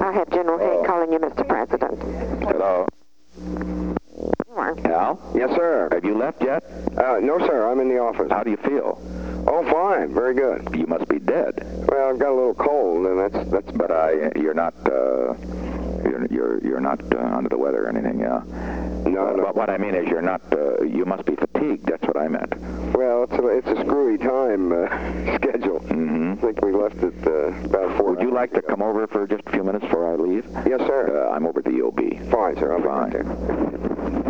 I have General Haig calling you, Mr. President. Hello. Al? Yes, sir. Have you left yet? No, sir. I'm in the office. How do you feel? Oh, fine. Very good. You must be dead. Well, I've got a little cold, and that's. But you're not. You're not under the weather or anything. No. But what I mean is, you're not. You must be fatigued. That's what I meant. Well, it's a screwy time schedule. Mm-hmm. I think we left it about 4 Would you like to come over for just a few minutes before I leave? Yes, sir. I'm over at the EOB. Fine, sir. I'll be Fine. right there.